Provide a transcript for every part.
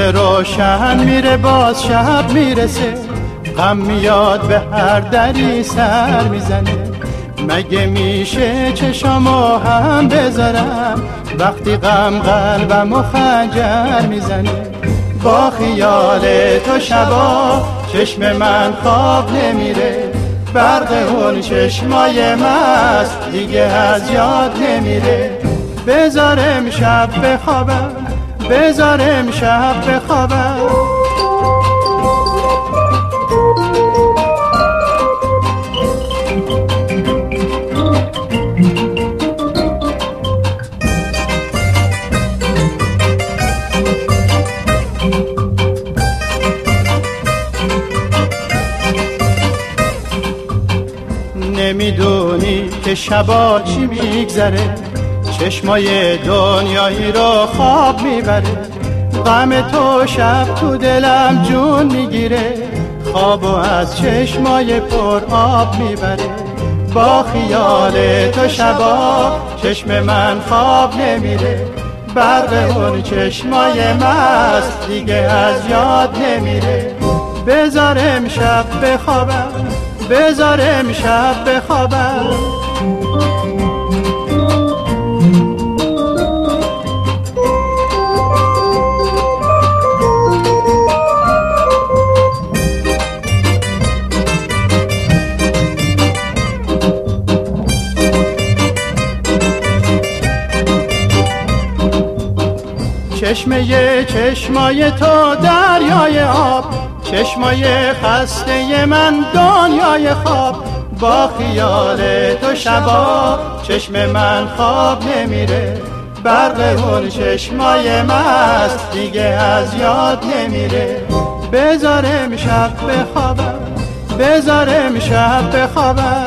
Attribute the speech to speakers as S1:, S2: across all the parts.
S1: روشن میره باز شب میرسه، غم میاد به هر دری سر میزنه. مگه میشه چشامو هم بذارم وقتی غم قلبمو خنجر میزنه؟ با خیال تو شبا چشم من خواب نمیره، برق اون چشمای مست دیگه از یاد نمیره. بذارم شب بخوابم، بذارم شب بخوابم. نمیدونی که شبا چی میگذره، چشمای دنیایی رو خواب میبره. غم تو شب تو دلم جون میگیره، خوابو از چشمای پر آب میبره. با خیال تو شبا چشم من خواب نمیره، برق اون چشمای مست دیگه از یاد نمیره. بذارم شب بخوابم، بذارم شب بخوابم. چشمای تو دریای آب، چشمای خسته من دنیای خواب. با خیال تو شبا چشم من خواب نمیره، برق اون چشمای مست دیگه از یاد نمیره. بذارم شب بخوابم، بذارم شب بخوابم.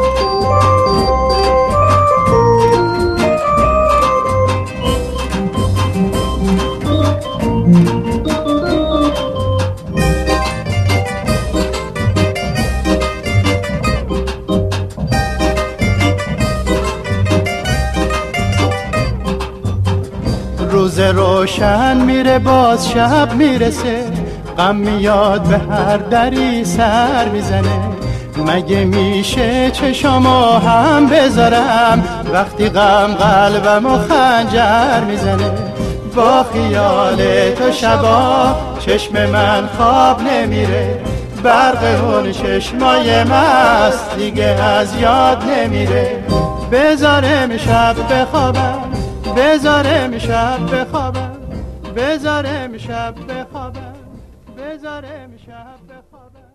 S1: روز روشن میره باز شب میرسه، غم میاد به هر دری سر میزنه. مگه میشه چشامو هم بذارم وقتی غم قلبمو خنجر میزنه؟ با خیال تو شبا چشم من خواب نمیره، برق اون چشمای مست دیگه از یاد نمیره. بذارم شب بخوابم، بذارم شب بخوابم، بذارم شب بخوابم، بذارم شب بخوابم.